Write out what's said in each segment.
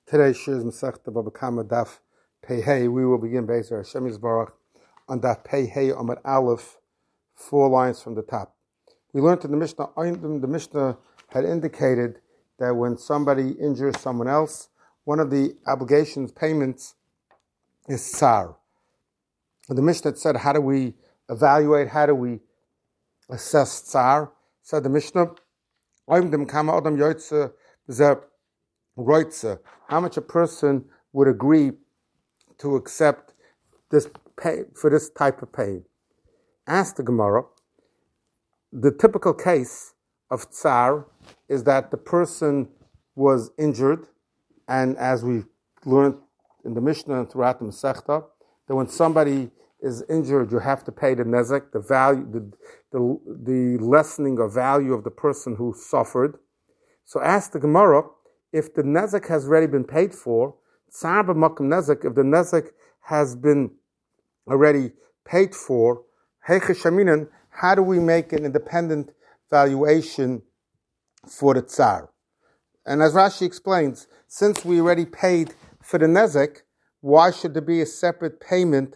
Today's Shir is Masechta Baba Kama Daf Pei Hey. We will begin based on Hashem Yisbarach on Daf Pei Hey Amud Aleph, 4 lines from the top. We learned in the Mishnah had indicated that when somebody injures someone else, one of the obligations, payments, is tsar. The Mishnah said, how do we evaluate, how do we assess tsar? Said the Mishnah, how much a person would agree to accept this pay for this type of pain. Ask the Gemara, the typical case of tsar is that the person was injured, and as we learned in the Mishnah and throughout the Masechta, that when somebody is injured, you have to pay the nezek, the value, the lessening of value of the person who suffered. So ask the Gemara, if the nezek has already been paid for, tsar b'makom nezek, if the nezek has been already paid for, how do we make an independent valuation for the tsar? And as Rashi explains, since we already paid for the nezek, why should there be a separate payment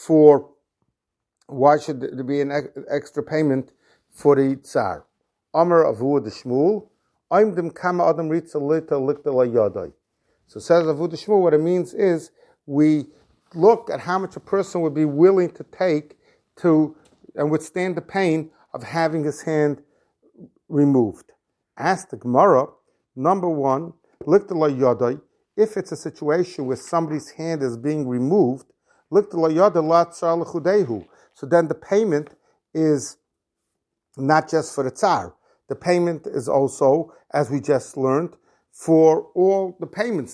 why should there be an extra payment for the tsar? Amar Avu de Shmuel, so says Avu de Shmuel, what it means is we look at how much a person would be willing to take to and withstand the pain of having his hand removed. Ask the Gemara, number one, if it's a situation where somebody's hand is being removed, so then the payment is not just for the tsar. The payment is also, as we just learned, for all the payments.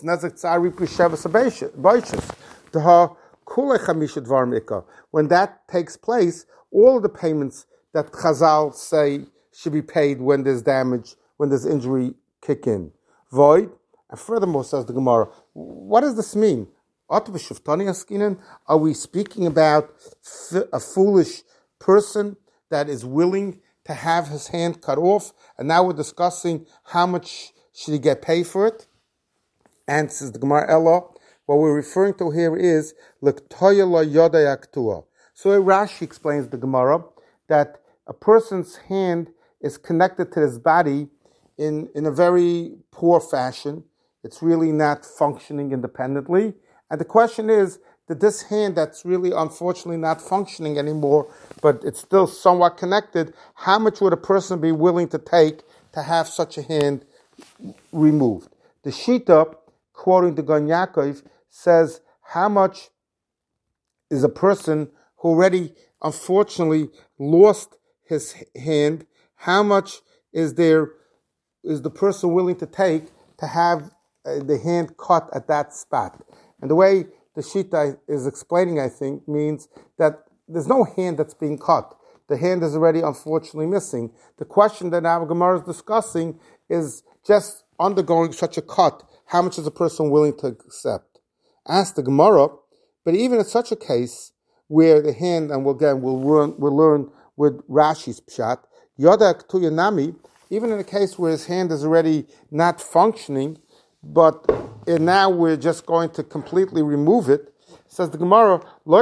When that takes place, all of the payments that Chazal say should be paid when there's damage, when there's injury, kick in. Void. And furthermore, says the Gemara, what does this mean? Are we speaking about a foolish person that is willing to have his hand cut off, and now we're discussing how much should he get paid for it? And says the Gemara Ella, what we're referring to here is l'ktoya lo yoda yaktua. So Rashi explains the Gemara that a person's hand is connected to his body in a very poor fashion. It's really not functioning independently. And the question is, that this hand that's really unfortunately not functioning anymore, but it's still somewhat connected, how much would a person be willing to take to have such a hand removed? The Shita, quoting the Gan Yaakov, says, how much is a person who already unfortunately lost his hand, how much is the person willing to take to have the hand cut at that spot? And the way the Shita is explaining, I think, means that there's no hand that's being cut. The hand is already unfortunately missing. The question that our Gemara is discussing is just undergoing such a cut. How much is a person willing to accept? Ask the Gemara, but even in such a case where the hand, and we'll learn with Rashi's pshat, Yodak Tuyanami, even in a case where his hand is already not functioning, but now we're just going to completely remove it. Says the Gemara,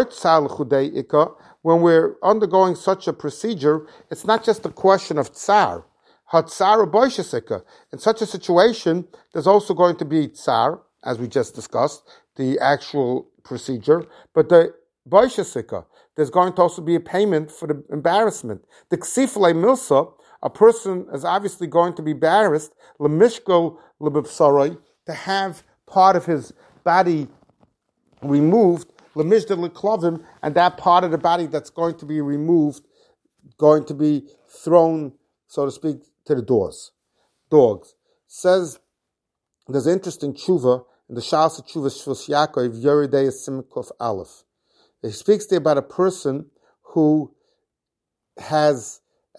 when we're undergoing such a procedure, it's not just a question of tsar. In such a situation, there's also going to be tsar, as we just discussed, the actual procedure, but the boishasika, there's going to also be a payment for the embarrassment. The ksifle milsa, a person is obviously going to be embarrassed, lemishkol lebipsarai, to have part of his body removed, lemishda leklavim, and that part of the body that's going to be removed, going to be thrown, so to speak, to the dogs. Says, there's an interesting tshuva, in the Shas Tshuva Shvus Yaakov, Yeridei Simkov Aleph. He speaks there about a person who has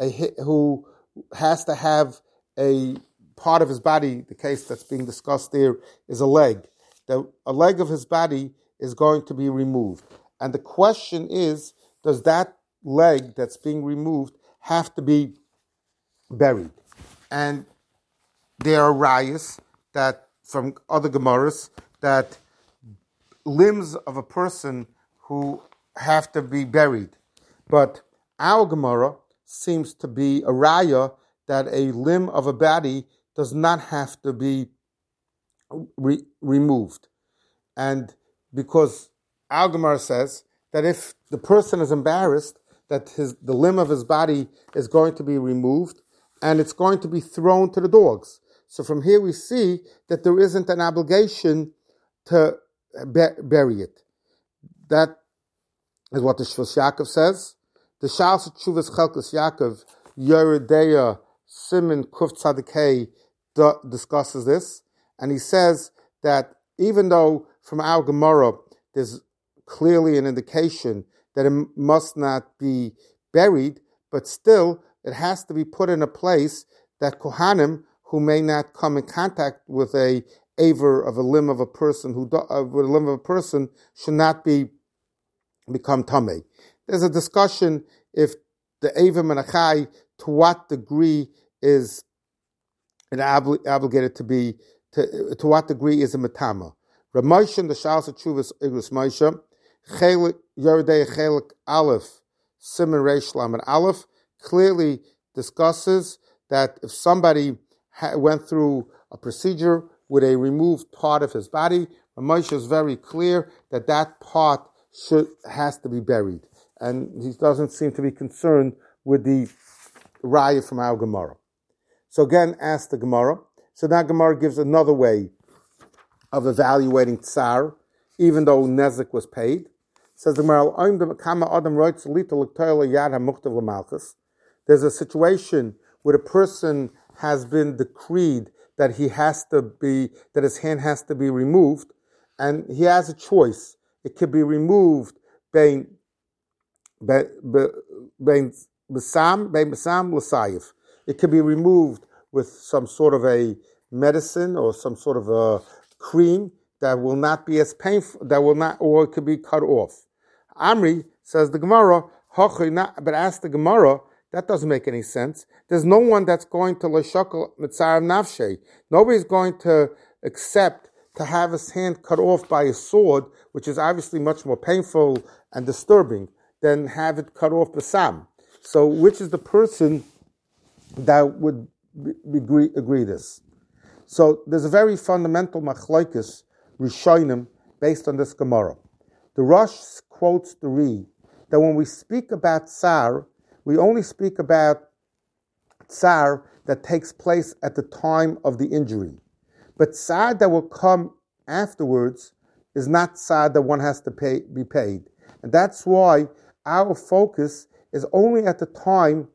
to have a part of his body. The case that's being discussed there is a leg. A leg of his body is going to be removed. And the question is, does that leg that's being removed have to be buried? And there are rayas that from other Gemaras that limbs of a person who have to be buried. But our Gemara seems to be a raya that a limb of a body does not have to be removed. And because our Gemara says that if the person is embarrassed, that the limb of his body is going to be removed and it's going to be thrown to the dogs. So from here we see that there isn't an obligation to bury it. That is what the Shvus Yaakov says. The Shals Tshuvas Chelkas Yaakov, Yeredeya Siman Kuf Tzadikei discusses this, and he says that even though from our Gemara there's clearly an indication that it must not be buried, but still it has to be put in a place that Kohanim, who may not come in contact with a aver of a limb of a person, with a limb of a person, should not become tamei. There's a discussion if the aver menachai, to what degree is it obligated to be, to what degree is a metama. Rav Moshe in the Shals Tshuvas Igros Moshe, Chelik Yeridei Chelik Aleph Siman Reish Lamed Aleph clearly discusses that if somebody went through a procedure with a removed part of his body, Rav Moshe is very clear that that part has to be buried, and he doesn't seem to be concerned with the raya from our Gemara. So again, ask the Gemara. So now Gemara gives another way of evaluating tsar, even though nezek was paid. Says the Gemara, there's a situation where a person has been decreed that that his hand has to be removed, and he has a choice. It could be removed bein besam l'sayif. It could be removed with some sort of a medicine or some sort of a cream that will not be as painful, or it could be cut off. Amri says the Gemara, but ask the Gemara, that doesn't make any sense. There's no one that's going to l'shakal mitzar nafshe. Nobody's going to accept to have his hand cut off by a sword, which is obviously much more painful and disturbing, than have it cut off besam. So which is the person that would agree this? So there's a very fundamental machlokes rishonim based on this Gemara. The Rosh quotes the Ri that when we speak about tsar, we only speak about tsar that takes place at the time of the injury. But tsar that will come afterwards is not tsar that one has to be paid. And that's why our focus is only at the time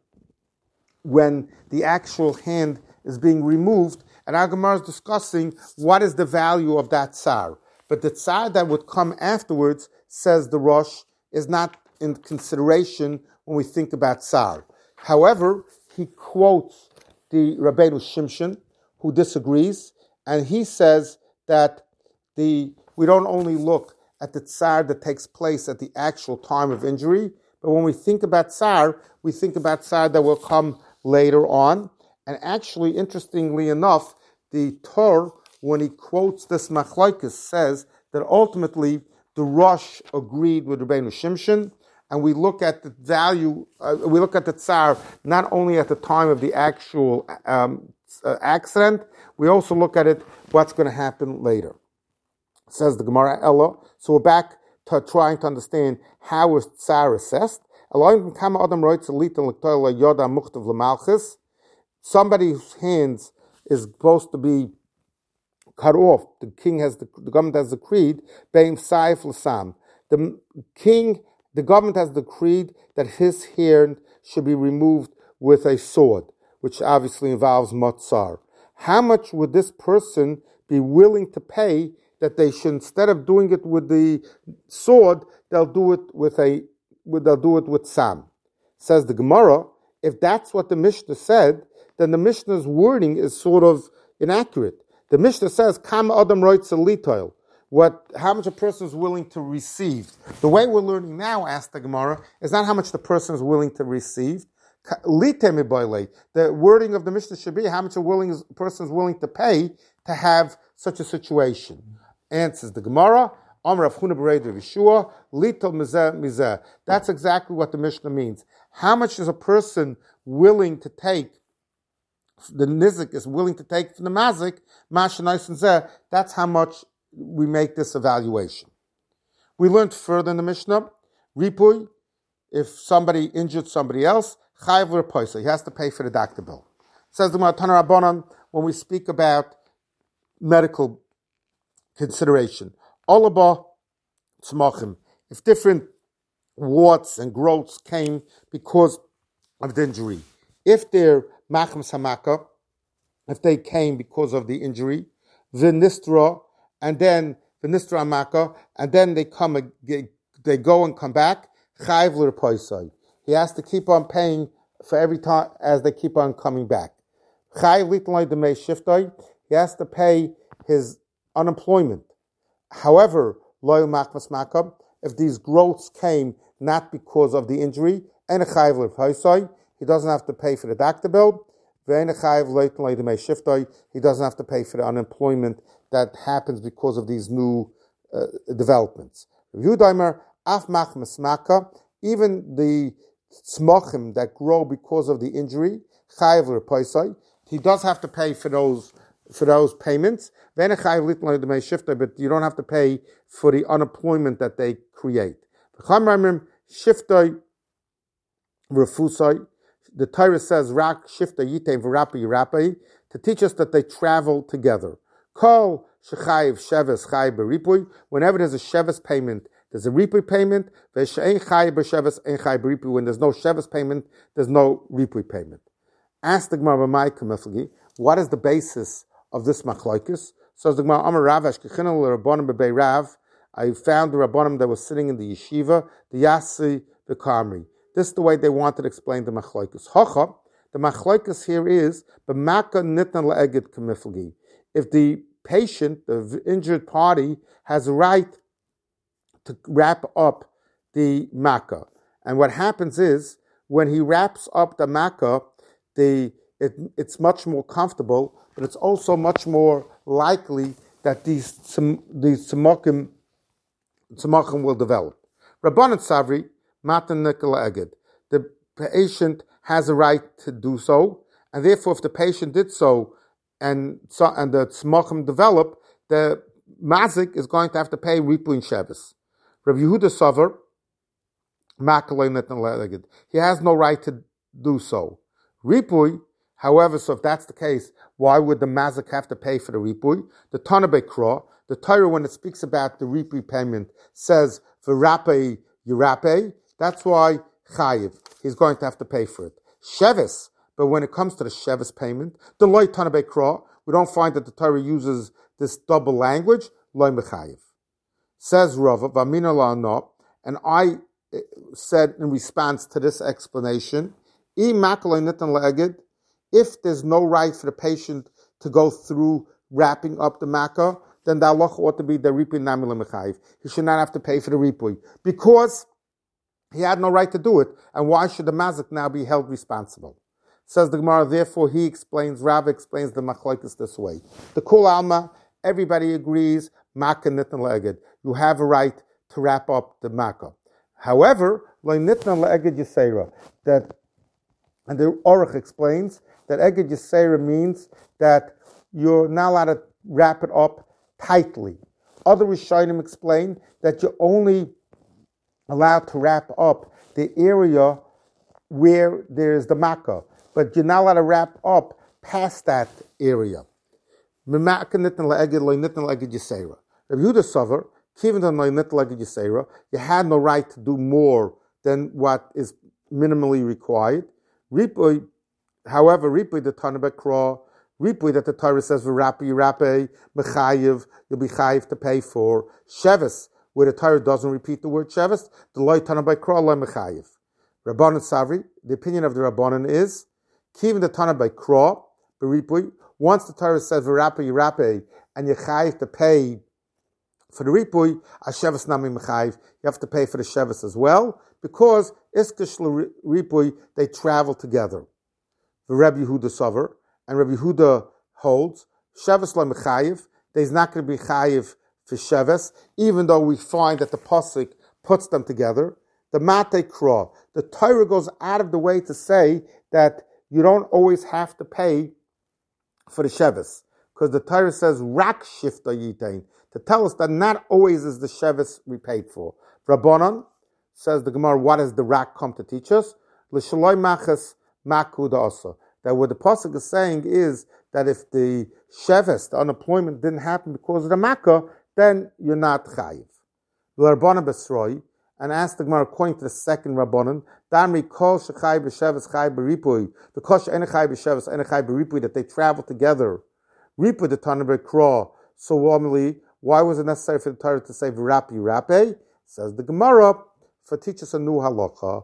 when the actual hand is being removed, and our Gemara is discussing what is the value of that tsar. But the tsar that would come afterwards, says the Rosh, is not in consideration when we think about tsar. However, he quotes the Rabbeinu Shimshon, who disagrees, and he says that we don't only look at the tsar that takes place at the actual time of injury, but when we think about tsar, we think about tsar that will come later on. And actually, interestingly enough, the Torah, when he quotes this machlokes, says that ultimately the Rosh agreed with Rabbeinu Shimshon, and we look at the value, we look at the tsar not only at the time of the actual accident, we also look at it, what's going to happen later. Says the Gemara Ella. So we're back to trying to understand how is tsar assessed. Somebody whose hands is supposed to be cut off. The government has decreed, the government has decreed that his hand should be removed with a sword, which obviously involves matzar. How much would this person be willing to pay that they should, instead of doing it with the sword, they'll do it with sam? Says the Gemara, if that's what the Mishnah said, then the Mishnah's wording is sort of inaccurate. The Mishnah says, "Kam adam roitza litoil," how much a person is willing to receive. The way we're learning now, asked the Gemara, is not how much the person is willing to receive. The wording of the Mishnah should be how much a person is willing to pay. to have such a situation? Answers the Gemara, Amar Rav Huna B'Reid Rav Yeshua, Litol Mizeh Mizeh. That's exactly what the Mishnah means. How much is a person willing to take, the Nizik is willing to take from the Mazik, Mashanais and Zeh, that's how much we make this evaluation. We learned further in the Mishnah, Ripui, if somebody injured somebody else, Chayav l'Repoisa, he has to pay for the doctor bill. Says the Gemara Tana Rabbanan, when we speak about medical consideration, Olaba Tzmachim, if different warts and growths came because of the injury, if they're Machem Samaka, if they came because of the injury, Vinistra, and then Vinistra Amaka, and then they go and come back, Chayav l'Repoisa. He has to keep on paying for every time as they keep on coming back. He has to pay his unemployment. However, if these growths came not because of the injury, he doesn't have to pay for the doctor bill. He doesn't have to pay for the unemployment that happens because of these new developments. Even the tzmachim that grow because of the injury, he does have to pay for those payments, but you don't have to pay for the unemployment that they create. The Torah says rak shifta yitem v'rapi yirapi to teach us that they travel together. Kol shechayiv sheves chayiv b'ripui. Whenever there's a sheves payment, there's a ripui payment. When there's no sheves payment, there's no ripui payment. Ask the Gemara what is the basis of this machlokes? So the Gemara Amar Rav Ashkechinu l'Rabbanim b'Bei Rav. I found the Rabbanim that was sitting in the yeshiva, the Yasi, the Kamri. This is the way they wanted to explain the machlokes. Hocha, the machlokes here is b'maka nitna le'eged k'miflgi. If the patient, the injured party, has a right to wrap up the makkah. And what happens is, when he wraps up the makkah, it's much more comfortable, but it's also much more likely that these tzmachim will develop. Rabbanan Savri, Matan Nikala Eged. The patient has a right to do so, and therefore if the patient did so, and the tzmachim develop, the mazik is going to have to pay Ripu and Shevis. Rabbi Yehuda Sover, he has no right to do so. Ripui, however, so if that's the case, why would the mazik have to pay for the ripui? The Tanabe Kra, the Torah, when it speaks about the ripui payment, says v'rape yirape. That's why chayiv, he's going to have to pay for it. Shevis, but when it comes to the shevis payment, the loy Tanabe Kra, we don't find that the Torah uses this double language, loy mechayiv. Says Rava, v'amina la'ana, and I said in response to this explanation, if there's no right for the patient to go through wrapping up the makkah, then the halacha ought to be the ripui namila mechayiv. He should not have to pay for the ripui because he had no right to do it. And why should the mazik now be held responsible? Says the Gemara. Therefore, Rav explains the machlokes this way: the kul alma, everybody agrees, makkah nitna le'eged. You have a right to wrap up the makkah. However, lo nitna le'eged yisera, that, and the Orach explains that Eged Yisera means that you're not allowed to wrap it up tightly. Other Rishonim explain that you're only allowed to wrap up the area where there's the makkah, but you're not allowed to wrap up past that area. Rabbi Yehuda Sover, you had no right to do more than what is minimally required. However, Ripui the Tanabe Kra, Ripui that the Torah says v'rape mechayiv, you'll be chayiv to pay for. Shevis, where the Torah doesn't repeat the word shevis, the loy Tanabe Kra loy mechayiv. Rabbanan Savri, the opinion of the Rabbanan is Kivin the Tanabe Kra, Ripui. Once the Torah says v'rape, and you're chayiv to pay for the Ripui, a shevis nami mechayiv, you have to pay for the shevis as well, because Iskish Ripui, they travel together. The Rabbi Yehuda Sover, and Rabbi Yehuda holds, Sheves lo mechayiv. There's not going to be chayiv for Sheves, even though we find that the pasuk puts them together. The Mate Kra. The Torah goes out of the way to say that you don't always have to pay for the Sheves. Because the Torah says, Rak Shifta Yitain, to tell us that not always is the Sheves we paid for. Rabbanan, says the Gemara, what does the Rak come to teach us? L'shaloi machas maku da'asa. That what the pasuk is saying is that if the Sheves, the unemployment, didn't happen because of the Makkah, then you're not chayiv. L'Rabbanan Besroi, and asked the Gemara, according to the second Rabbanan, Damri kol shechai b'sheves chai b'ripui, the kol she'en chai b'sheves en chai b'ripui, that they travel together. Ripui the Tana b'kra. So normally, why was it necessary for the Torah to say v'rapi rape? Says the Gemara, for teach us a new halacha.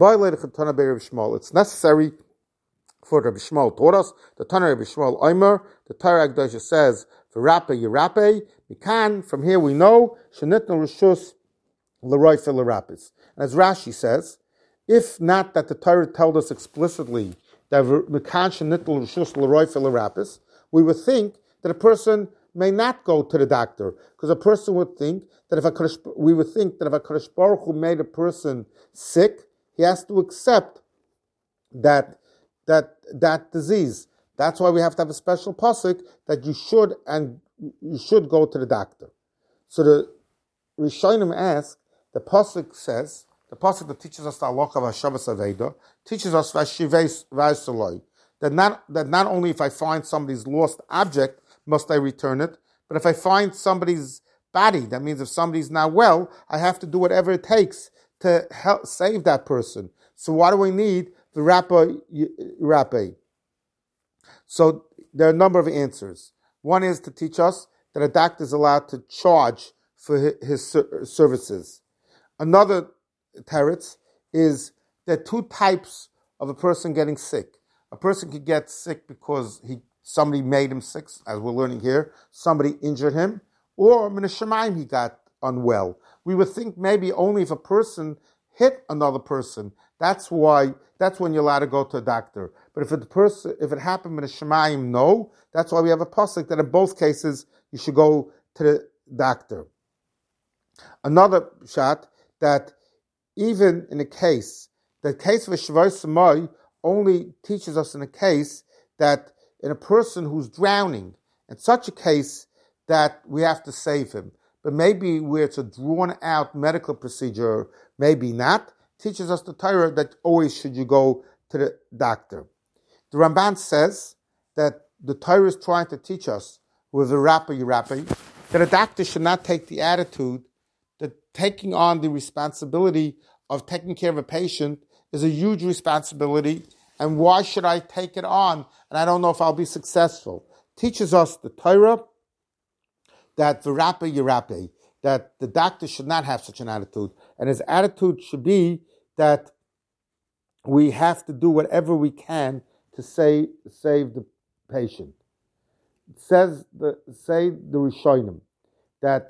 It's necessary for Rabbi Shmuel taught us. The Tana Rabbi Shmuel Omer, the Torah Agdosha says v'rape yirape. We can, from here we know shenitnu rishus l'roife l'rapis. And as Rashi says, if not that the Torah told us explicitly that mekan shenitnu rishus l'roife l'rapis, we would think that a person may not go to the doctor, because a person would think that if a Kadosh Baruch Hu made a person sick, he has to accept that disease. That's why we have to have a special pasuk that you should go to the doctor. So the Rishonim ask, the pasuk says, the pasuk that teaches us the halacha of Hashavas Aveda teaches us Vashivei V'Asoloi, that not only if I find somebody's lost object must I return it, but if I find somebody's body, that means if somebody's not well, I have to do whatever it takes to help save that person. So why do we need the rape? So there are a number of answers. One is to teach us that a doctor is allowed to charge for his services. Another teretz is there are two types of a person getting sick. A person could get sick because somebody made him sick, as we're learning here. Somebody injured him, or min hashamayim he got unwell. We would think maybe only if a person hit another person, that's when you're allowed to go to a doctor. But if it happened min hashamayim, no. That's why we have a pasuk that in both cases you should go to the doctor. Another shot that even in the case of a shvoi samai only teaches us in a case that in a person who's drowning, in such a case that we have to save him. But maybe where it's a drawn-out medical procedure, maybe not, teaches us the Torah that always should you go to the doctor. The Ramban says that the Torah is trying to teach us with the yirape, that a doctor should not take the attitude that taking on the responsibility of taking care of a patient is a huge responsibility, and why should I take it on? And I don't know if I'll be successful. Teaches us the Torah that v'rape yirape, that the doctor should not have such an attitude. And his attitude should be that we have to do whatever we can to save the patient. Say the Rishonim that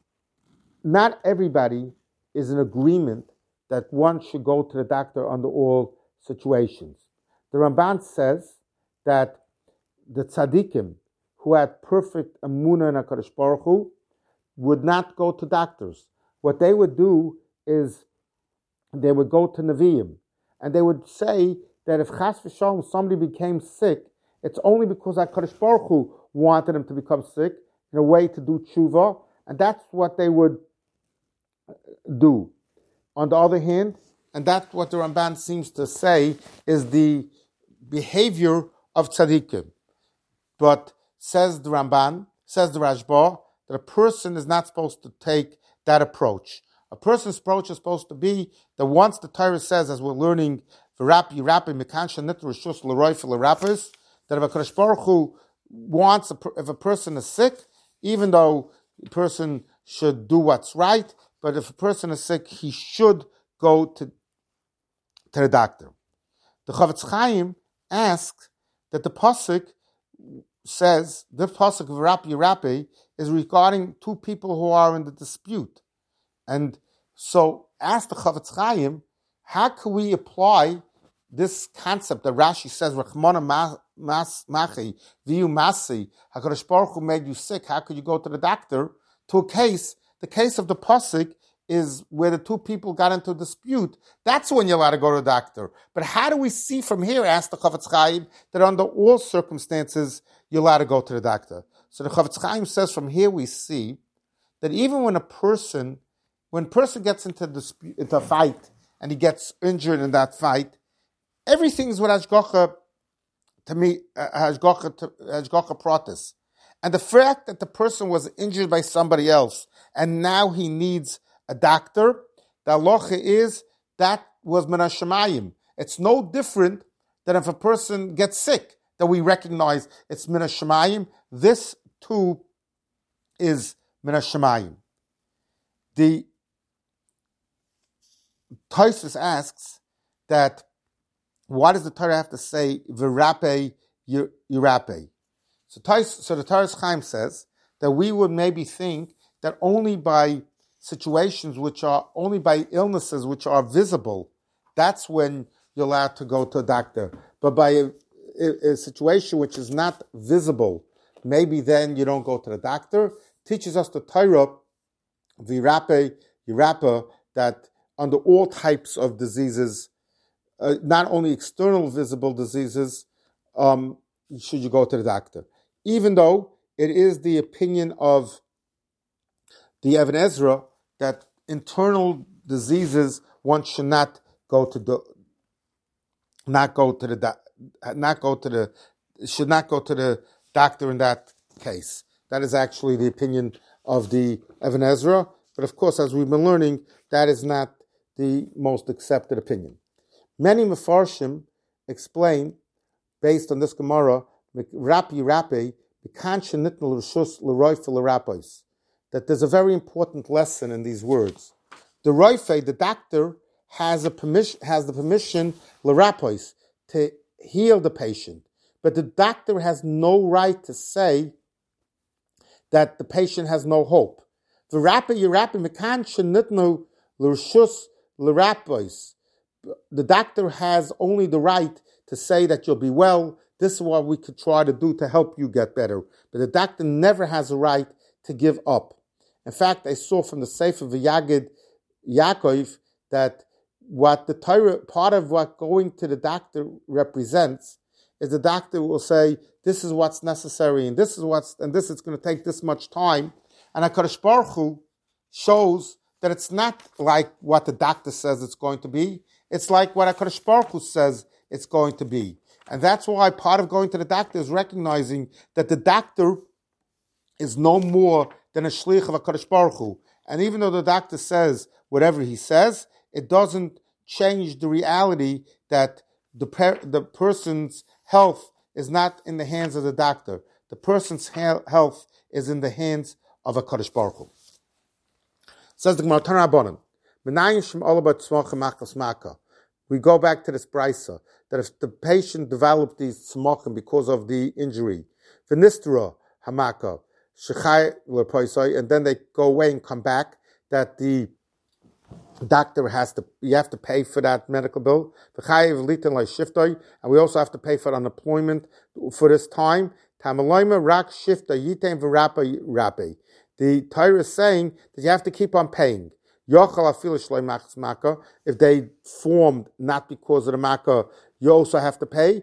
not everybody is in agreement that one should go to the doctor under all situations. The Ramban says that the tzaddikim who had perfect emunah in HaKadosh Baruch Hu would not go to doctors. What they would do is they would go to Nevi'im, and they would say that if chas v'shalom somebody became sick, it's only because HaKadosh Baruch Hu wanted him to become sick in a way to do tshuva, and that's what they would do. On the other hand, and that's what the Ramban seems to say, is the behavior of tzaddikim. But says the Ramban, says the Rashba, that a person is not supposed to take that approach. A person's approach is supposed to be that once the Torah says, as we're learning, that if HaKadosh Baruch Hu wants, if a person is sick, even though the person should do what's right, but if a person is sick, he should go to the doctor. The Chavetz Chaim asks that the pasuk says, the pasuk of V'rape Yirape is regarding two people who are in the dispute. And so ask the Chavetz Chaim, how can we apply this concept that Rashi says, Rachmana machi, viu masi, HaKadosh Baruch Hu made you sick, how could you go to the doctor? To a case, the case of the Pasuk is where the two people got into a dispute. That's when you're allowed to go to the doctor. But how do we see from here, asked the Chofetz Chaim, that under all circumstances, you're allowed to go to the doctor? So the Chofetz Chaim says from here we see that even when a person gets into a fight and he gets injured in that fight, everything is with hashgacha pratis. And the fact that the person was injured by somebody else and now he needs a doctor, the halacha is that was min hashamayim. It's no different than if a person gets sick, that we recognize it's min hashamayim. This too is min hashamayim. The Tosfos asks that why does the Torah have to say v'rape yirape? So the Torah Chaim says that we would maybe think that only by situations only by illnesses which are visible, that's when you're allowed to go to a doctor. But by a situation which is not visible, maybe then you don't go to the doctor. Teaches us the Torah v'rape yirape, that under all types of diseases, not only external visible diseases, should you go to the doctor. Even though it is the opinion of the Ibn Ezra that internal diseases one should not go to the doctor in that case. That is actually the opinion of the Ibn Ezra. But of course, as we've been learning, that is not the most accepted opinion. Many Mefarshim explain, based on this Gemara, that there's a very important lesson in these words. The Roife, the doctor, has the permission l'rapos, to heal the patient, but the doctor has no right to say that the patient has no hope. The doctor has only the right to say that you'll be well. This is what we could try to do to help you get better. But the doctor never has a right to give up. In fact, I saw from the Sefer V'Yagid Yaakov that what the Torah, part of what going to the doctor represents, is the doctor will say, this is what's necessary, and this is going to take this much time. And HaKadosh Baruch Hu shows that it's not like what the doctor says it's going to be. It's like what HaKadosh Baruch Hu says it's going to be. And that's why part of going to the doctor is recognizing that the doctor is no more than a shlich of HaKadosh Baruch Hu. And even though the doctor says whatever he says, it doesn't change the reality that the person's health is not in the hands of the doctor. The person's health is in the hands of HaKadosh Baruch Hu. Says the Gemara, Tana Rabbanan, we go back to this brisa, that if the patient developed these tzmachim because of the injury, v'nistra hamaka, and then they go away and come back, that the doctor you have to pay for that medical bill, and we also have to pay for unemployment for this time. The Torah is saying that you have to keep on paying. If they formed not because of the makkah, you also have to pay.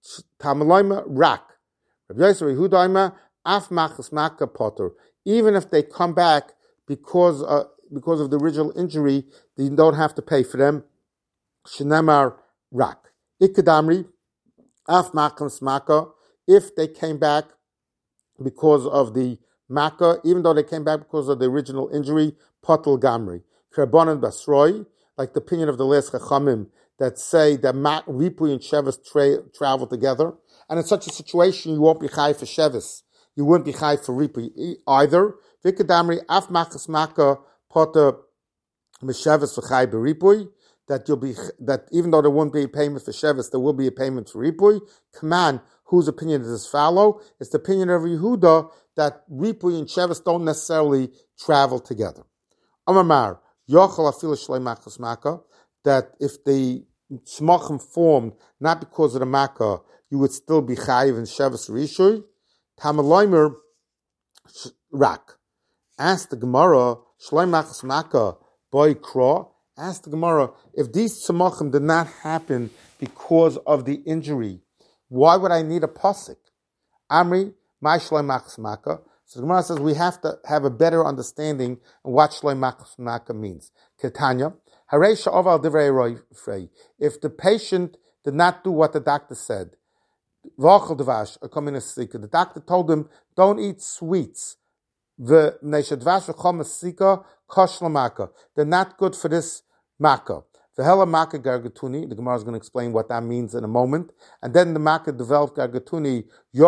Even if they come back because of the original injury, you don't have to pay for them. Shenemar rak. Ikadamri, af machas makkah. If they came back because of the makkah, even though they came back because of the original injury, potel gamri. Kerbonan basroi, like the opinion of the last chachamim that say that Ripui and Shevis travel together. And in such a situation, you won't be chai for Shevis. You wouldn't be chai for Ripui either. Vikadamri af machas makkah poter mishevis for chai beripui. That even though there won't be a payment for Shevis, there will be a payment for Ripui. Command, whose opinion does this follow? It's the opinion of Yehuda that Ripui and Shevis don't necessarily travel together. Amar, Yochel afilu shlei machas makkah, that if the tzmachim formed not because of the makkah, you would still be chayiv in Shevis Rishui. Tamaloimer rak. Ask the Gemara, shloim machas makkah boy kra. Ask the Gemara, if these tzmachim did not happen because of the injury, why would I need a pasuk? Amri, my shloim machas makkah. So the Gemara says we have to have a better understanding of what shloim machas makkah means. Ketanya, harei sha'oval divrei roifrei. If the patient did not do what the doctor said, v'achal dvash, the doctor told him, don't eat sweets. They're not good for this makkah. The hella makkah gargatuni, the Gemara is going to explain what that means in a moment. And then the makkah developed gargatuni,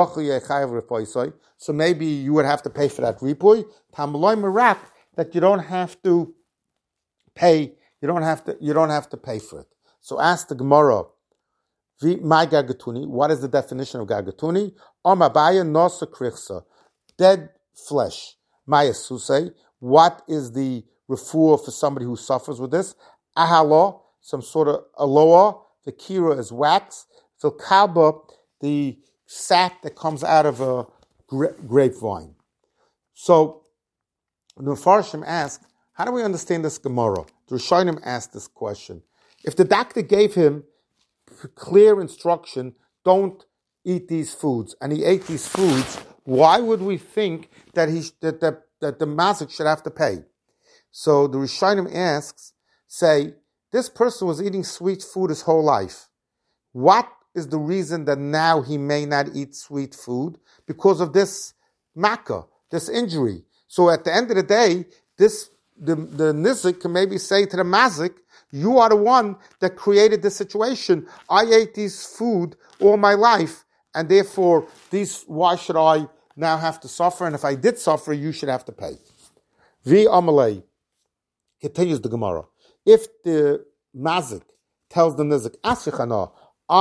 so maybe you would have to pay for that ripuy. Tamaloi marak, that you don't have to pay, you don't have to pay for it. So ask the Gemara, my gargatuni, what is the definition of gargatuni? Omabaya nosa krichsa, dead flesh. Maya susei, what is the refuah for somebody who suffers with this? Ahalo, some sort of aloha. The kira is wax. So kaba, the sap that comes out of a grapevine. So the Mefarshim ask, how do we understand this Gemara? The Rishonim asked this question. If the doctor gave him clear instruction, don't eat these foods, and he ate these foods, why would we think that that the mazik should have to pay? So the Rishonim asks, say, this person was eating sweet food his whole life. What is the reason that now he may not eat sweet food? Because of this makkah, this injury. So at the end of the day, the nizik can maybe say to the mazik, you are the one that created this situation. I ate this food all my life, and therefore, why should I now have to suffer? And if I did suffer, you should have to pay. Vi Amalei, continues the Gemara. If the mazik tells the nizik, Asichana,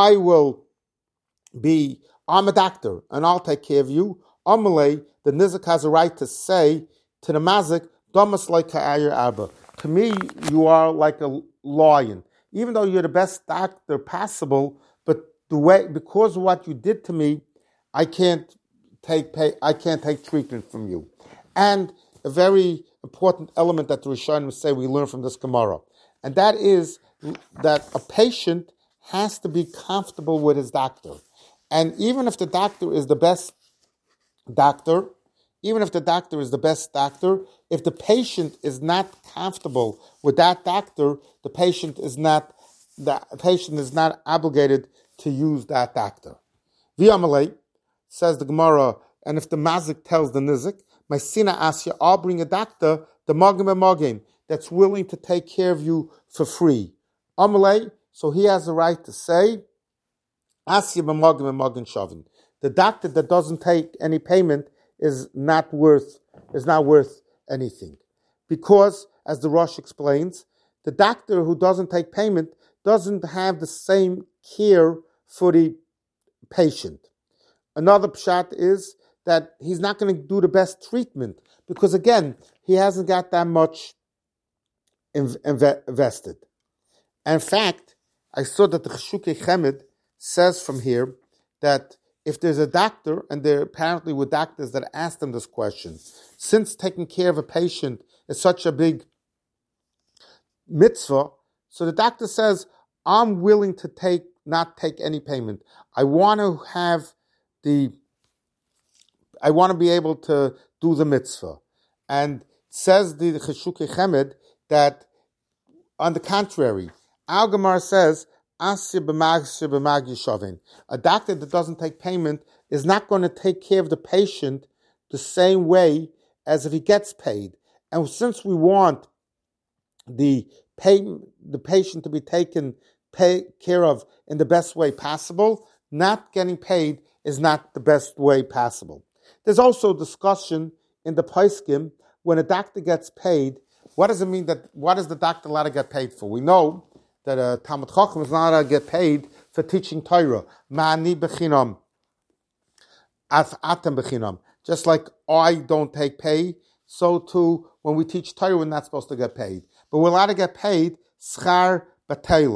I'm a doctor, and I'll take care of you. Amalei, the nizik has a right to say to the mazik, Damas like Ka'ayir Abba. To me, you are like a lion. Even though you're the best doctor possible, but because of what you did to me, I can't take treatment from you. And a very important element that the Rishonim say we learn from this Gemara, and that is that a patient has to be comfortable with his doctor. And even if the doctor is the best doctor, if the patient is not comfortable with that doctor, the patient is not obligated to use that doctor. V'amalei, says the Gemara, and if the mazik tells the nizik, my sina asya, I'll bring a doctor, the magim that's willing to take care of you for free. Amalei, so he has the right to say, asya b'magim shavin. The doctor that doesn't take any payment is not worth anything. Because, as the Rosh explains, the doctor who doesn't take payment doesn't have the same care for the patient. Another pshat is that he's not going to do the best treatment because, again, he hasn't got that much invested. And in fact, I saw that the Cheshukei Chemed says from here that if there's a doctor, and there apparently were doctors that asked him this question, since taking care of a patient is such a big mitzvah, so the doctor says, I'm willing to not take any payment. I want to be able to do the mitzvah. And says the Cheshukei Chemed that, on the contrary, Al Gemara says, a doctor that doesn't take payment is not going to take care of the patient the same way as if he gets paid. And since we want the patient to be taken care of in the best way possible, not getting paid is not the best way possible. There's also discussion in the Poskim when a doctor gets paid. What does it mean what is the doctor allowed to get paid for? We know that a Talmud Chacham is not allowed to get paid for teaching Torah. Ma'ani bechinam, atem bechinam. Just like I don't take pay, so too when we teach Torah, we're not supposed to get paid. But we're allowed to get paid schar b'teila.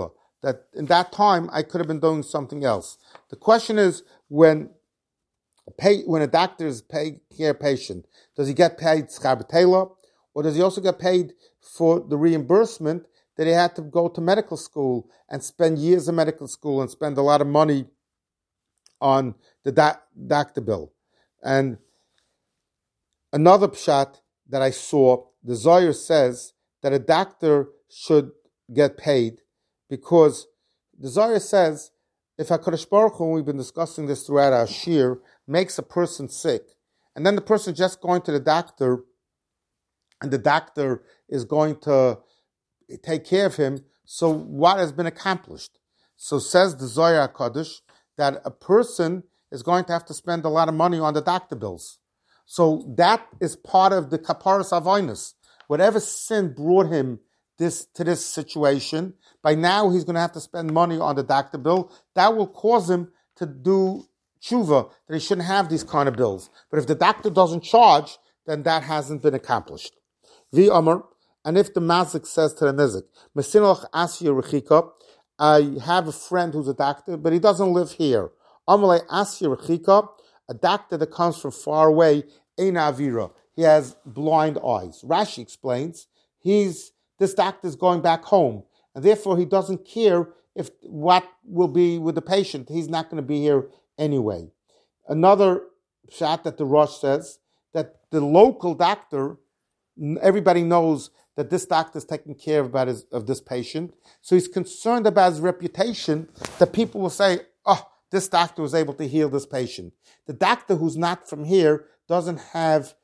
that in that time I could have been doing something else. The question is, when a doctor is paying care of a patient, does he get paid schar b'teila, or does he also get paid for the reimbursement that he had to go to medical school and spend years in medical school and spend a lot of money on the doctor bill? And another pshat that I saw, the Zohar says that a doctor should get paid because the Zohar says if HaKadosh Baruch Hu, we've been discussing this throughout our shir, makes a person sick, and then the person just going to the doctor, and the doctor is going to take care of him, so what has been accomplished? So says the Zohar HaKadosh that a person is going to have to spend a lot of money on the doctor bills. So that is part of the kaparas avoinus. Whatever sin brought him to this situation, by now he's going to have to spend money on the doctor bill. That will cause him to do tshuva, that he shouldn't have these kind of bills. But if the doctor doesn't charge, then that hasn't been accomplished. V'amar, and if the mazik says to the nizik, Mesinach asya rechika, I have a friend who's a doctor, but he doesn't live here. Amalei asya rechika, a doctor that comes from far away, ein avira. He has blind eyes. Rashi explains, this doctor is going back home, and therefore he doesn't care if what will be with the patient. He's not going to be here anyway. Another shot that the Rosh says, that the local doctor, everybody knows that this doctor is taking care of this patient, so he's concerned about his reputation, that people will say, oh, this doctor was able to heal this patient. The doctor who's not from here doesn't have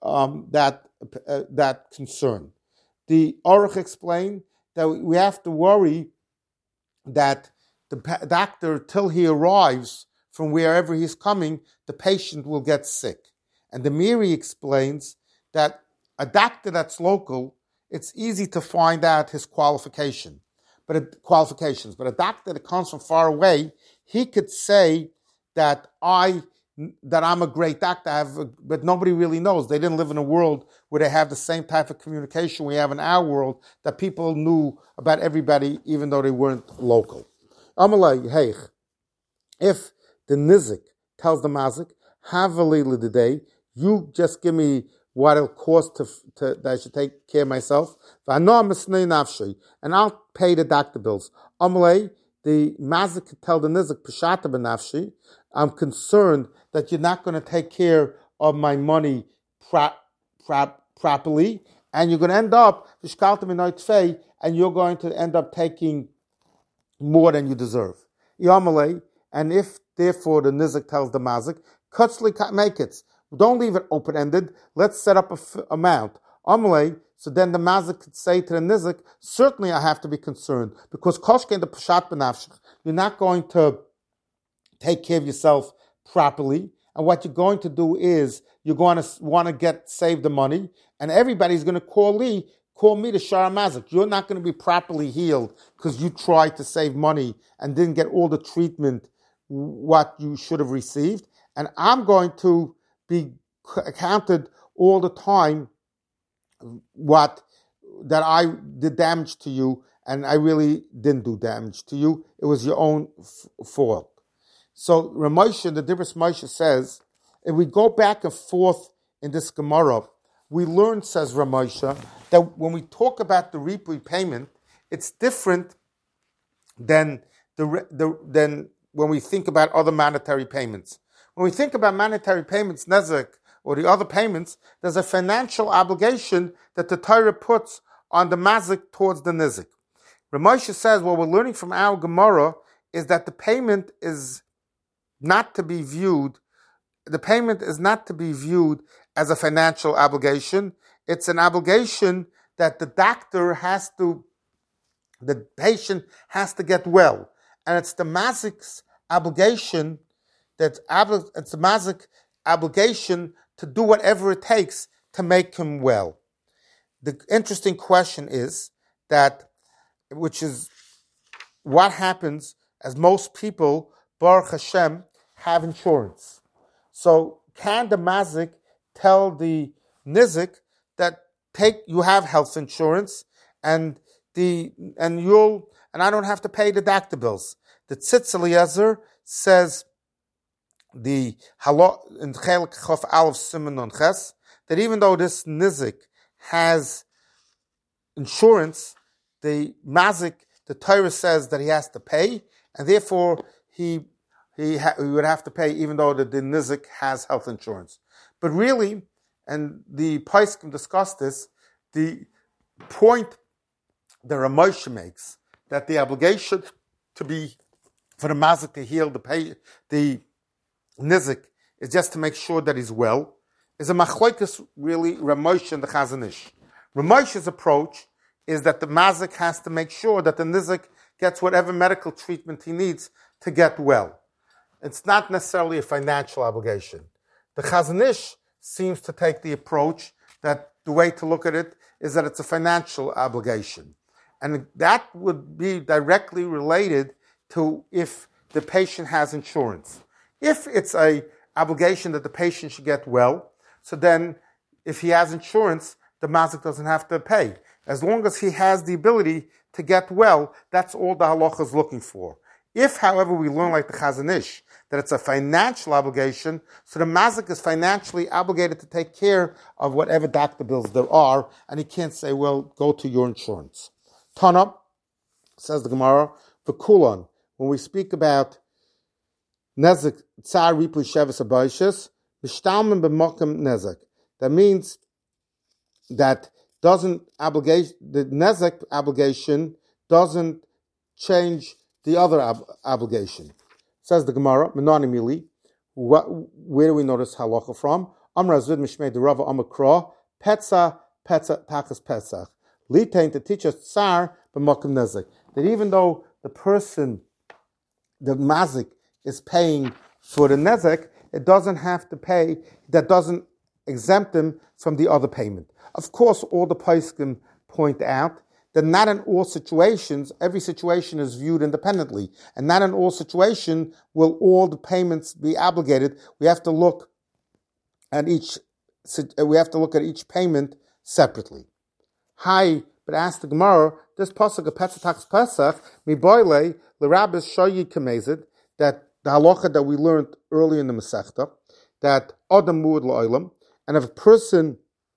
that concern. The Aruch explained that we have to worry that the doctor, till he arrives from wherever he's coming, the patient will get sick. And the Miri explains that a doctor that's local, it's easy to find out his qualifications. But a doctor that comes from far away, he could say that I'm a great doctor, but nobody really knows. They didn't live in a world where they have the same type of communication we have in our world, that people knew about everybody, even though they weren't local. Amalei heich, if the nizik tells the mazik, havali l'didei, you just give me what it'll cost that I should take care of myself, and I'll pay the doctor bills. Amalei, the mazik could tell the nizik, peshata b'nafshi, I'm concerned that you're not going to take care of my money properly, and you're going to end up, and you're going to end up taking more than you deserve. And if, therefore, the nizik tells the mazik, kutzli make it. Don't leave it open-ended. Let's set up an amount. So then the mazik could say to the nizik, certainly I have to be concerned, because koshke the pashat b'nafshich, you're not going to take care of yourself properly, and what you're going to do is you're going to want to save the money, and everybody's going to call me the Shara Mazik. You're not going to be properly healed because you tried to save money and didn't get all the treatment what you should have received, and I'm going to be accounted all the time that I did damage to you, and I really didn't do damage to you. It was your own fault. So Ramosha, the Dibros Moshe says, if we go back and forth in this Gemara, we learn, says Ramosha, that when we talk about the ripui payment, it's different than than when we think about other monetary payments. When we think about monetary payments, nezek, or the other payments, there's a financial obligation that the Torah puts on the mazik towards the nizik. Ramosha says, what we're learning from our Gemara is that the payment is not to be viewed as a financial obligation. It's an obligation that the patient has to get well. And it's the mazik's obligation, it's the mazik obligation to do whatever it takes to make him well. The interesting question is which is what happens as most people, Baruch Hashem, have insurance. So can the mazik tell the nizik that you have health insurance and and I don't have to pay deductibles. The Tzitz Eliezer says the halot in Chelik Chof Aleph Siman Nun Ches that even though this nizik has insurance, the mazik, the Torah says that he has to pay, and therefore he would have to pay even though the nizik has health insurance. But really, and the Poskim discussed this, the point that Ramosha makes that the obligation to be for the mazik to heal the nizik is just to make sure that he's well, is a machlokes really Ramosha and the Chazon Ish. Ramosha's approach is that the mazik has to make sure that the nizik gets whatever medical treatment he needs to get well. It's not necessarily a financial obligation. The Chazon Ish seems to take the approach that the way to look at it is that it's a financial obligation. And that would be directly related to if the patient has insurance. If it's a obligation that the patient should get well, so then if he has insurance, the mazik doesn't have to pay. As long as he has the ability to get well, that's all the halacha is looking for. If, however, we learn like the Chazon Ish, that it's a financial obligation, so the mazik is financially obligated to take care of whatever doctor bills there are, and he can't say, well, go to your insurance. Tana, says the Gemara, v'kulon, when we speak about nezik, tsar ripu shevis abayshis, mishtalmen b'mokem nezik. That means that the nezik obligation doesn't change the other obligation. Says the Gemara, Menani Mili, where do we notice halacha from? Amra Zud Mishmei de Rava Amakra, Petza, Takas Pesach. Litain to teach us tsar b'mokem nezik. That even though the person, the mazik, is paying for the nezik, it doesn't have to pay, that doesn't exempt him from the other payment. Of course, all the poskim point out that not in all situations, every situation is viewed independently, and not in all situations will all the payments be obligated. We have to look at each payment separately. Hi, but ask the Gemara, this pasuk of Petzatak Pesach, miboile l'rabbis shoyi kamezid, that the halacha that we learned early in the Masechta, that adam muad la'olam, and if a person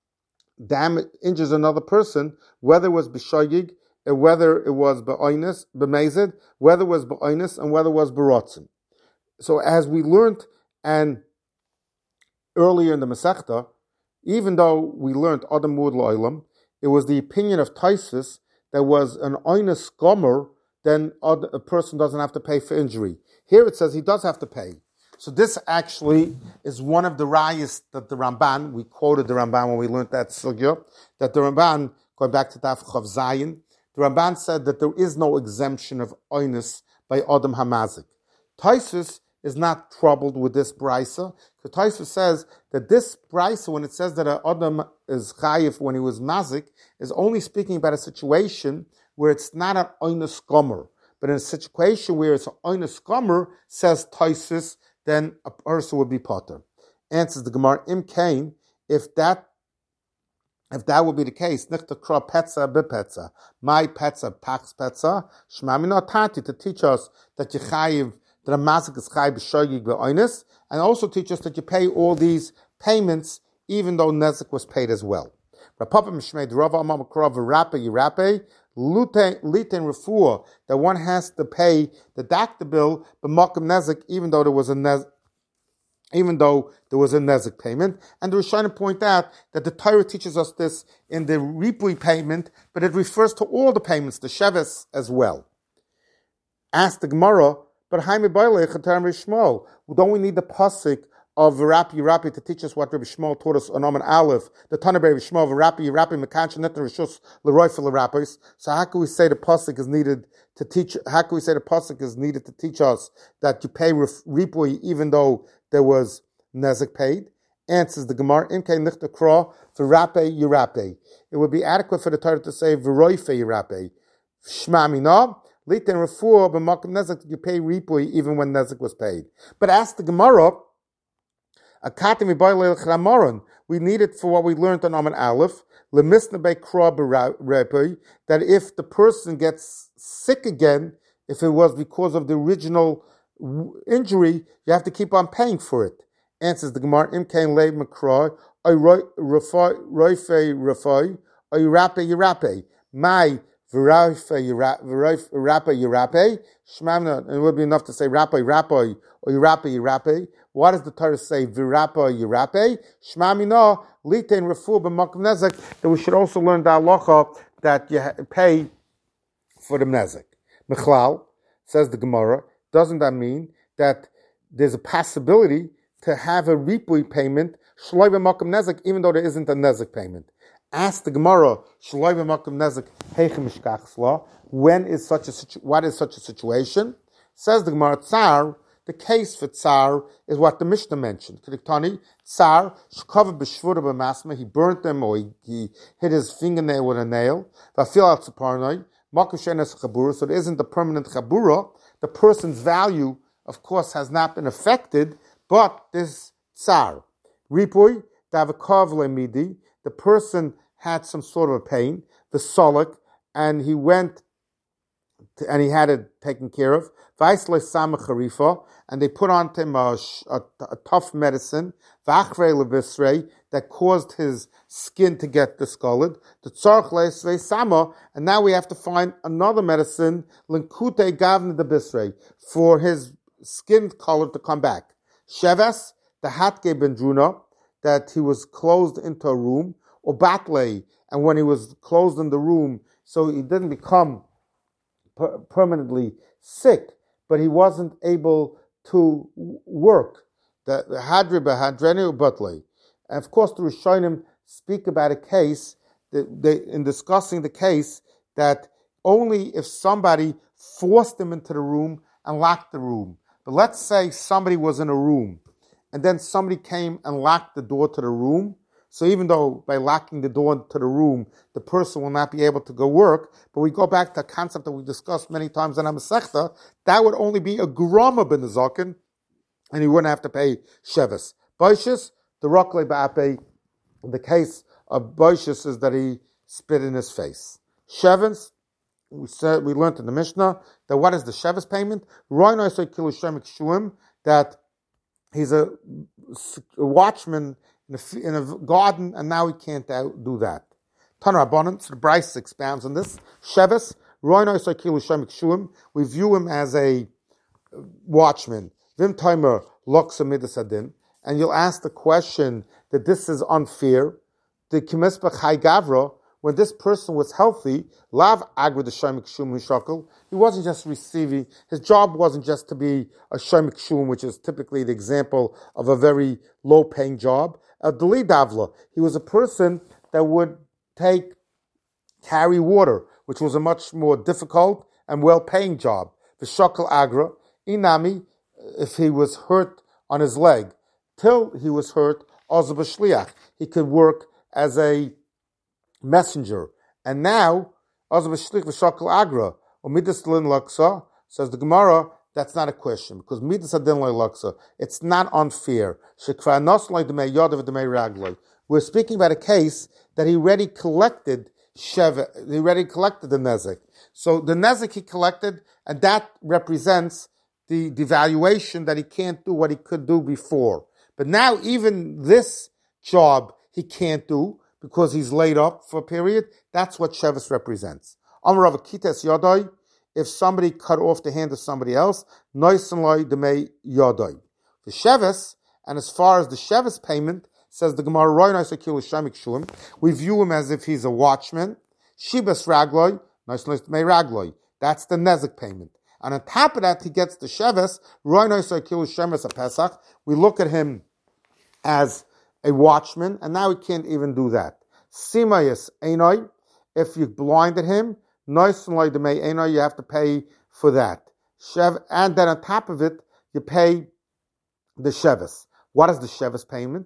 injures another person, whether it was b'shayig, or whether it was b'mezid, whether it was b'oinus, and whether it was b'rotzen. So as we learned and earlier in the Masechta, even though we learned adam muad la'olam, it was the opinion of Taisus that was an oinus gomer, then a person doesn't have to pay for injury. Here it says he does have to pay. So this actually is one of the rayas that the Ramban, we quoted the Ramban when we learned that sugya, that the Ramban, going back to Daf Chav Zayin, the Ramban said that there is no exemption of oinus by Adam Hamazik. Taisus is not troubled with this brisa, because Taisus says that this brisa, when it says that an Adam is chayiv when he was mazik, is only speaking about a situation where it's not an oinus gomer, but in a situation where it's an oinus gomer, says Taisus, then a person would be potter. Answers the Gemara, Im Kain, if that would be the case, Nichta Kra Petza Bepetza, my Petza Pax Petza, Shmamina Tati, to teach us that you chayiv, that a mazik is chayiv b'shoyig b'oinus, and also teach us that you pay all these payments even though nezik was paid as well. Rapapa Mishmei Rava Amam Kra V'Rape Yirape, Liten refuah, that one has to pay the doctor bill b'mokem nezik, even though there was a nezik payment. And the Rishonim point out that the Torah teaches us this in the ripui payment, but it refers to all the payments, the sheves as well. Ask the Gemara, but Haime Baile Chatar Rishmol, don't we need the pasuk of Rapi to teach us what Rabbi Shmuel taught us on Oman Aleph, the Tana Rabbi Shmuel, Rapi Mekansha Netan Rishus Leroy for Lerapis. So how can we say the pasuk is needed to teach? How can we say the pasuk is needed to teach us that you pay ripui even though there was nezik paid? Answers the Gemara, Imkei Nichta Kra V'Rape Yirape. It would be adequate for the Torah to say V'Roife Yirape. Shma Mina Liten Refuah B'Makom Nezik, you pay ripui even when nezik was paid. But ask the Gemara, we need it for what we learned on Aman Aleph. that if the person gets sick again, if it was because of the original injury, you have to keep on paying for it. Answers the Gemara, Imkain Le Makra, Rafai, Yirape. My Yirape, Shmamna, it would be enough to say Rapai, or Yirape. What does the Torah say? Virapa Yirape, Shmamina, Litain Rafu B'Makom Nezek, that we should also learn the halacha that you pay for the Nezek. Mechlal, says the Gemara, doesn't that mean that there's a possibility to have a ripui payment, Shloi B'Makom Nezek, even though there isn't a Nezek payment? Ask the Gemara, Shloi B'Makom Nezek, Heichem Mishkachsla, what is such a situation? Says the Gemara, Tsar, the case for Tsar is what the Mishnah mentioned. Kediktani, Tsar, Shkava B'Shvura B'Masma, he burnt them or he hit his fingernail with a nail, Vafil Al Tzaparnoi, Makom Shenes Chabura, so there isn't a permanent Chabura. The person's value, of course, has not been affected, but this Tsar. Ripui, Davakav Lemidi, the person had some sort of a pain, the Solik, and he went and he had it taken care of. Vaisle Sama Kharifa, and they put on him a tough medicine, Vachre Levisre, that caused his skin to get discolored. The Tzarch Leisve Sama, and now we have to find another medicine, Linkute Gavne de Bisre, for his skin color to come back. Sheves, the Hatke Bendruna, that he was closed into a room, or Batle, and when he was closed in the room, so he didn't become permanently sick, but he wasn't able to work. The Hadri Bahadrenu Batle. And of course, the Rishonim speak about a case, in discussing the case, that only if somebody forced him into the room and locked the room. But let's say somebody was in a room, and then somebody came and locked the door to the room. So even though by locking the door to the room, the person will not be able to go work, but we go back to a concept that we discussed many times in Masechta, that would only be a grama ben Zaken, and he wouldn't have to pay Shevis. Boishis, the Rokle Ba'ape, the case of Boishis is that he spit in his face. Shevins, we learned in the Mishnah that what is the Shevis payment? That he's a watchman in a garden, and now he can't do that. Tanar Abonim, so the Bryce expounds on this. Shevis, we view him as a watchman. Vim Timer Loksa Midasadin, and you'll ask the question that this is unfair. The Kimespach Hai Gavra, when this person was healthy, Lav Agra the Shemik Shum Shakal, he wasn't just receiving, his job wasn't just to be a Shemik Shum, which is typically the example of a very low paying job. Dali Davla, he was a person that would carry water, which was a much more difficult and well-paying job. The Shakal Agra, Inami, if he was hurt on his leg, till he was hurt, Ozab Shliach, he could work as a messenger. And now, Ozab Shliach Shakal Agra, or Midas Lin Laksa, says the Gemara, that's not a question, because Midas Adin Laksa, it's not unfair. We're speaking about a case that he already collected he already collected the Nezek. So the Nezek he collected, and that represents the devaluation that he can't do what he could do before. But now even this job he can't do because he's laid up for a period. That's what Shevis represents. Amar Rav Kites Yodai, if somebody cut off the hand of somebody else, Noisanloi Demei Yodai. The Shevis, and as far as the Shevis payment, says the Gemara, we view him as if he's a watchman. Shibas Ragloi, Noisanloi Demei Ragloi. That's the Nezek payment. And on top of that, he gets the Shevis, we look at him as a watchman, and now he can't even do that. Simayas Einoi, if you blinded him, you have to pay for that. And then on top of it, you pay the Shevis. What is the Shevis payment?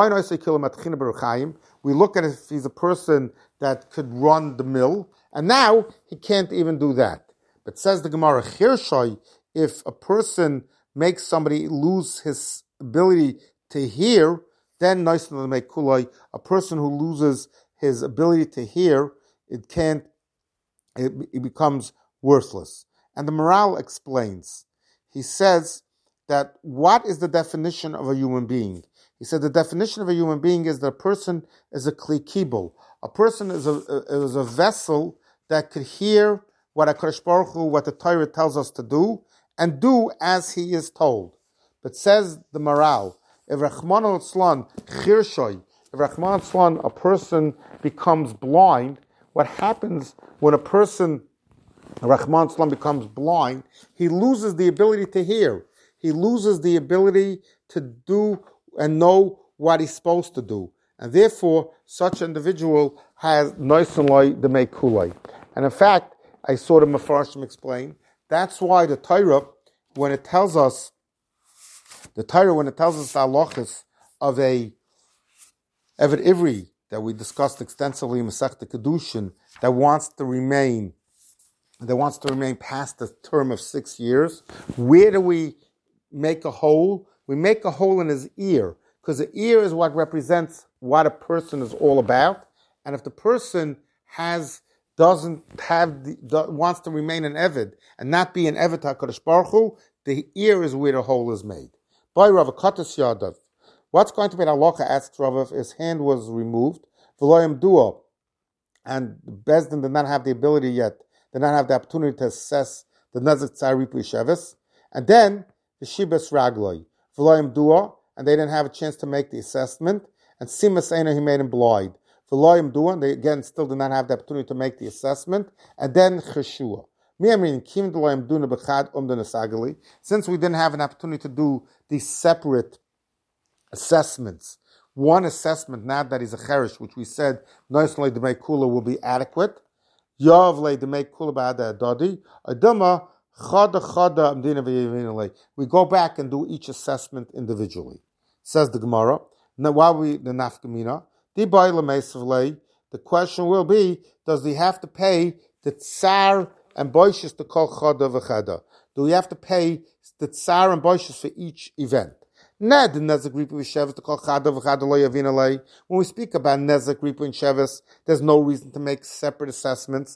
We look at it if he's a person that could run the mill, and now he can't even do that. But says the Gemara, if a person makes somebody lose his ability to hear, then a person who loses his ability to hear, it becomes worthless. And the Maral explains. He says that what is the definition of a human being? He said the definition of a human being is that a person is a kli kibul. A person is a vessel that could hear what HaKadosh Baruch Hu, what the Torah tells us to do, and do as he is told. But says the Maral, if Rahman al-Islan chirshoy, if Rahman al-Islan, a person becomes blind, what happens when a person, Rahman al-Islan, becomes blind, he loses the ability to hear. He loses the ability to do and know what he's supposed to do. And therefore, such an individual has noisanloi demei kulai. And in fact, I saw the Mefarshim explain, that's why the Torah, when it tells us the halachas of a Eved Ivri that we discussed extensively in Masechta Kedushin, that wants to remain past the term of 6 years, where do we make a hole? We make a hole in his ear, because the ear is what represents what a person is all about. And if the person wants to remain an Eved and not be an Eved HaKadosh Baruch Hu, the ear is where the hole is made. By Rav Katas Yadav, what's going to be the halacha? Asks Rav, if his hand was removed, v'loyim duo, and Bezdin did not have the ability yet, did not have the opportunity to assess the nezek tzar ripu sheves, and then the shibas ragloi, v'loyim duo, and they didn't have a chance to make the assessment, and simas eina, he made him blind. V'loyim duo, and they again still did not have the opportunity to make the assessment, and then cheshua. Since we didn't have an opportunity to do these separate assessments, one assessment, not that he's a cherish, which we said, noisly the kula will be adequate. We go back and do each assessment individually. Says the Gemara. Now, while the nafkamina, the question will be, does he have to pay the tsar and boishes to call chada v'chada? Do we have to pay the tsar and boishes for each event? When we speak about nezek, ripu, and sheves, there's no reason to make separate assessments.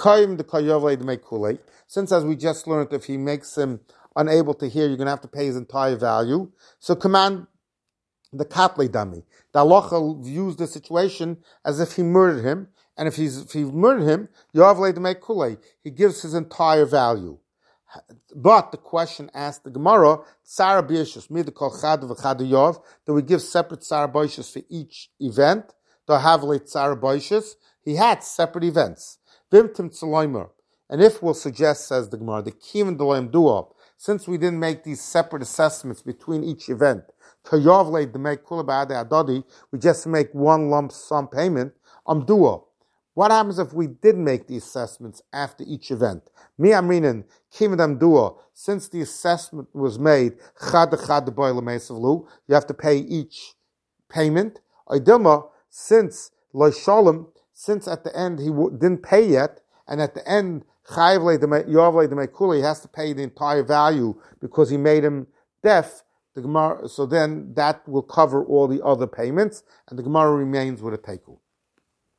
Since, as we just learned, if he makes him unable to hear, you're going to have to pay his entire value. So command the katle dami. The halacha views the situation as if he murdered him, and if he murdered him, he gives his entire value. But the question asked the Gemara, Tzara B'Yeshus, me the Kol Chad v'Chad Yov, do we give separate Tzara B'Yeshus for each event? Do I have like Tzara B'Yeshus? He had separate events. Vimtim Tzaloimer. And if we'll suggest, says the Gemara, the Kivin D'Loim Duo, since we didn't make these separate assessments between each event, Kayov Le D'Mei Kula Ba'adei Adodi, we just make one lump sum payment, Duo. What happens if we did make the assessments after each event? Mi amrinin kivadam duo. Since the assessment was made, you have to pay each payment. Oidilma, since at the end he didn't pay yet, and at the end he has to pay the entire value because he made him deaf. The Gemara, so then that will cover all the other payments, and the Gemara remains with a teiku.